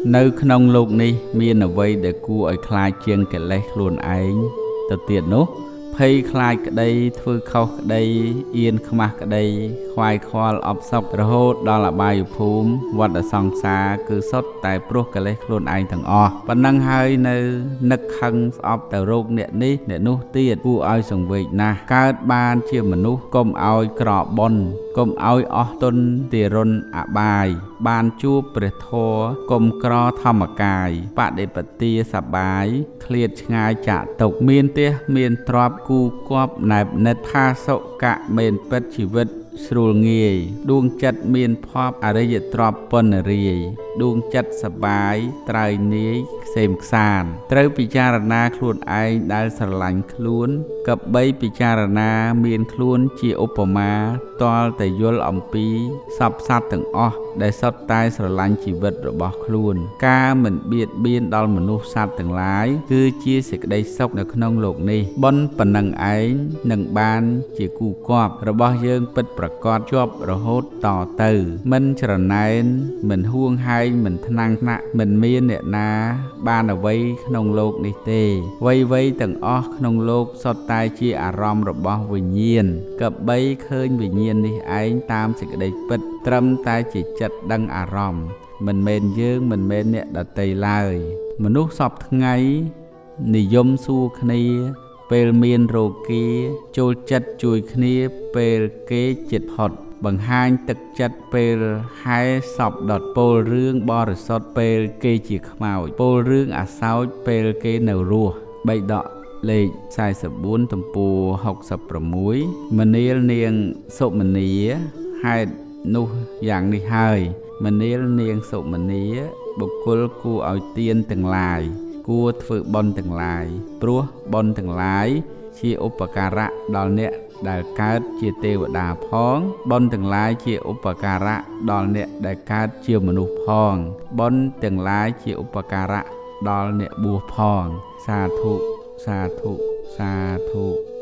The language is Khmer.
នៅក្នុងលោកនេះមានអ្វីដែលគួរឲ្យខ្លាចជាងកិលេសខ្លួនឯងទៅទៀតនោះភ័យខ្លាចក្តីធ្វើខុសក្តីអៀនខ្មាស់ក្តីខ្វាយខ្វល់អបសពរហូតដល់អបាយភូមិវដ្តសង្សារគឺសុទ្ធតែព្រោះកិលេសខ្លួនឯងទាំងអស់ប៉ុណ្ណឹងហើយនៅនឹកខឹងស្អប់ទៅរោគអ្នកនេះអ្នកនោះទៀតគួរឲ្យសង្វេគណាស់កើតបានជាមនុស្សកុំឲ្យក្របុណ្យកុំឲ្យអស់ទុនទារុណអបាយបានជួបព្រះធម៌កុំក្រធម្មកាយបដិបទាសបាយឃ្លាតឆ្ងាយចាក់ទុកមានផ្ទះមានទ្រព្យគូគប់ណែបណិតផាសុកៈមេនពិតជីវិតស្រួលងាយដួងចិត្តមានភ័ព្វអរិយទ្រព្យប៉ុនរាយដួងចិត្តសបាយត្រើយនាយខ្សែមខ្សានត្រូវពិចារណាខ្លួនឯងដែលស្រឡាញ់ខ្លួនកបីពិចារណាមានខ្លួនជាឧបមាទាល់តែយល់អំពីសពសត្វទាំងអស់ដែលសុទ្ធតែស្រឡាញ់ជីវិតរបស់ខ្លួនការមិនបៀតបៀនដល់មនុស្សសត្វទាំងឡាយគឺជាសេចក្តីសុខនៅក្នុងលោកនេះបុណ្យប៉ុណ្ណឹងឯងនឹងបានជាគូគប់របស់យើងពិតប្រកបជាប់រហូតតទៅមិនច្រណែនមិនហួងហែងមិនថ្នាំងថ្នាក់មិនមានអ្នកណាបានអ្វីក្នុងលោកនេះទេអ្វីៗទាំងអស់ក្នុងលោកសុទ្ធតែជាអារម្មណ៍របស់វិញ្ញាណកបីឃើញវិញ្ញាណនេះឯងតាមសេចក្តីពិតត្រឹមតែជាចិត្តដឹងអារម្មណ៍មិនមែនយើងមិនមែនអ្នកដទៃឡើយមនុស្សសពថ្ងៃនិយមសួរគ្នាពេលមានរោគាចូលចិត្តជួយគ្នាពេលគេចិត្តផុតបង្ហាញទឹកចិត្តពេលហែសពដុតពោលរឿងបរិសុទ្ធពេលគេជាខ្មោចពោលរឿងអាសោចពេលគេនៅរស់បៃដកលេខ44ទំព័រ66មនាលនាងសុមនីហេតុនោះយ៉ាងនេះហើយមនាលនាងសុមនីបុគ្គលគួរឲ្យទានទាំងឡាយគួរធ្វើបុណ្យទាំងឡាយព្រោះបុណ្យទាំងឡាយជាឧបការៈដល់អ្នកដែលកើតជាទេវតាផងបុណ្យទាំងឡាយជាឧបការៈដល់អ្នកដែលកើតជាមនុស្សផងបុណ្យទាំងឡាយជាឧបការៈដល់អ្នកបួសផងសាធុសាធុសាធុ